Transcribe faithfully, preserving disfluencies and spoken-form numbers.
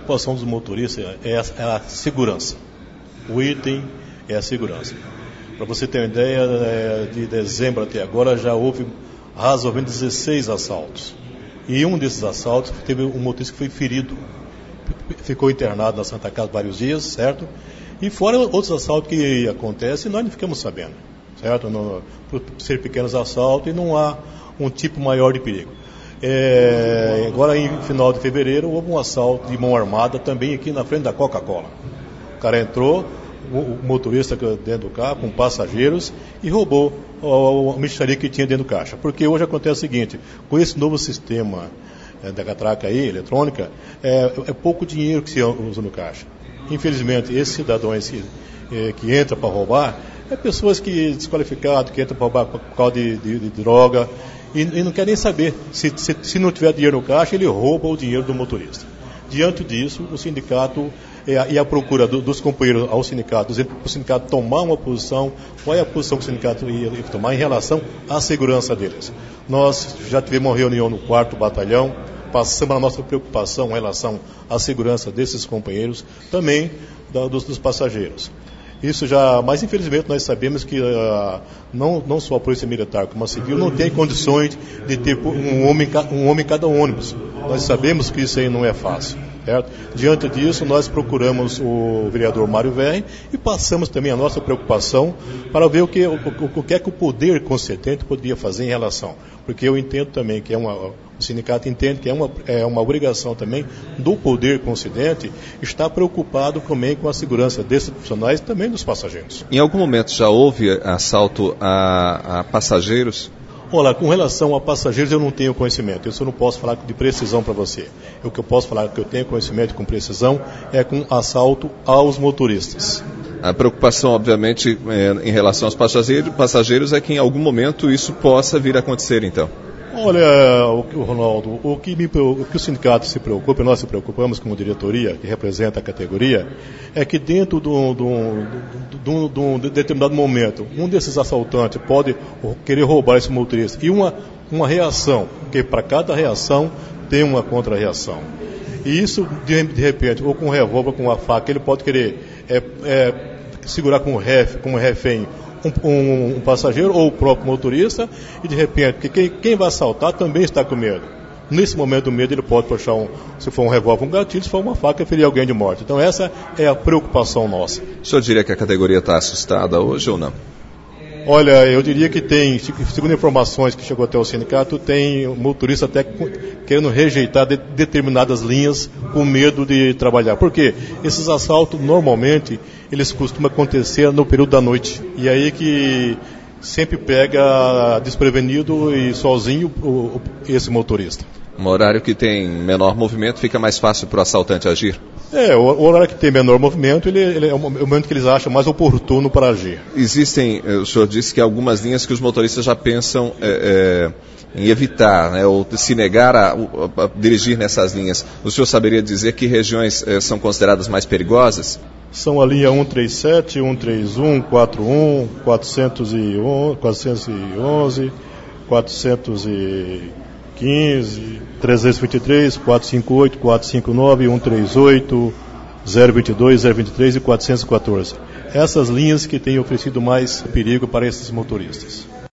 preocupação dos motoristas é a, é a segurança. O item é a segurança. Para você ter uma ideia, de dezembro até agora já houve razoavelmente dezesseis assaltos. E um desses assaltos teve um motorista que foi ferido. Ficou internado na Santa Casa vários dias, certo? E fora outros assaltos que acontecem, nós não ficamos sabendo, certo? No, por ser pequenos assaltos e não há um tipo maior de perigo. É, agora, em final de fevereiro, houve um assalto de mão armada também aqui na frente da Coca-Cola. O cara entrou, o motorista dentro do carro, com passageiros, e roubou a mixaria que tinha dentro do caixa. Porque hoje acontece o seguinte, com esse novo sistema é, da catraca aí, eletrônica, é, é pouco dinheiro que se usa no caixa. Infelizmente, esses cidadãos que, é, que entram para roubar, é pessoas que desqualificadas, que entram para roubar por causa de, de, de droga, e, e não querem saber. Se, se, se não tiver dinheiro no caixa, ele rouba o dinheiro do motorista. Diante disso, o sindicato e a, e a procura do, dos companheiros ao sindicato, dizendo para o sindicato tomar uma posição, qual é a posição que o sindicato ia tomar em relação à segurança deles. Nós já tivemos uma reunião no quarto batalhão, passamos a nossa preocupação em relação à segurança desses companheiros, também da, dos, dos passageiros. Isso já, mas infelizmente nós sabemos que uh, não, não só a Polícia Militar como a Civil não tem condições de ter um homem, um homem em cada ônibus. Nós sabemos que isso aí não é fácil, certo? Diante disso, nós procuramos o vereador Mário Verri e passamos também a nossa preocupação para ver o que, o, o, o que é que o poder concedente poderia fazer em relação. Porque eu entendo também que é uma... O sindicato entende que é uma, é uma obrigação também do poder concedente estar preocupado também com a segurança desses profissionais e também dos passageiros. Em algum momento já houve assalto a, a passageiros? Olha, com relação a passageiros eu não tenho conhecimento, isso eu não posso falar de precisão para você. O que eu posso falar que eu tenho conhecimento com precisão é com assalto aos motoristas. A preocupação, obviamente, é, em relação aos passageiros, passageiros é que em algum momento isso possa vir a acontecer, então. Olha, o Ronaldo, o que, me, o que o sindicato se preocupa, nós se preocupamos como diretoria, que representa a categoria, é que dentro de um determinado momento, um desses assaltantes pode querer roubar esse motorista. E uma, uma reação, porque para cada reação tem uma contra-reação. E isso, de, de repente, ou com um revólver, com uma faca, ele pode querer é, é, segurar com um ref, com um refém, Um, um, um passageiro ou o próprio motorista, e de repente quem, quem vai assaltar também está com medo. Nesse momento do medo ele pode puxar, um, se for um revólver, um gatilho, se for uma faca, ferir alguém de morte. Então essa é a preocupação nossa. O senhor diria que a categoria está assustada hoje ou não? Olha, eu diria que tem, segundo informações que chegou até o sindicato, tem motorista até querendo rejeitar de, determinadas linhas com medo de trabalhar. Por quê? Esses assaltos, normalmente, eles costumam acontecer no período da noite. E aí que sempre pega desprevenido e sozinho o, o, esse motorista. Um horário que tem menor movimento, fica mais fácil para o assaltante agir? É, o, o horário que tem menor movimento, ele, ele é o momento que eles acham mais oportuno para agir. Existem, o senhor disse que algumas linhas que os motoristas já pensam é, é, em evitar, né, ou se negar a, a, a dirigir nessas linhas. O senhor saberia dizer que regiões é, são consideradas mais perigosas? São a linha cento e trinta e sete, cento e trinta e um, quarenta e um, quatrocentos e onze, quatrocentos e quinze, trezentos e vinte e três, quatrocentos e cinquenta e oito, quatrocentos e cinquenta e nove, cento e trinta e oito, zero vinte e dois, zero vinte e três e quatrocentos e quatorze. Essas linhas que têm oferecido mais perigo para esses motoristas.